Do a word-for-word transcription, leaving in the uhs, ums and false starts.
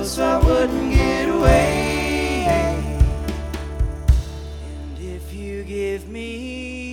so I wouldn't get away. And if you give me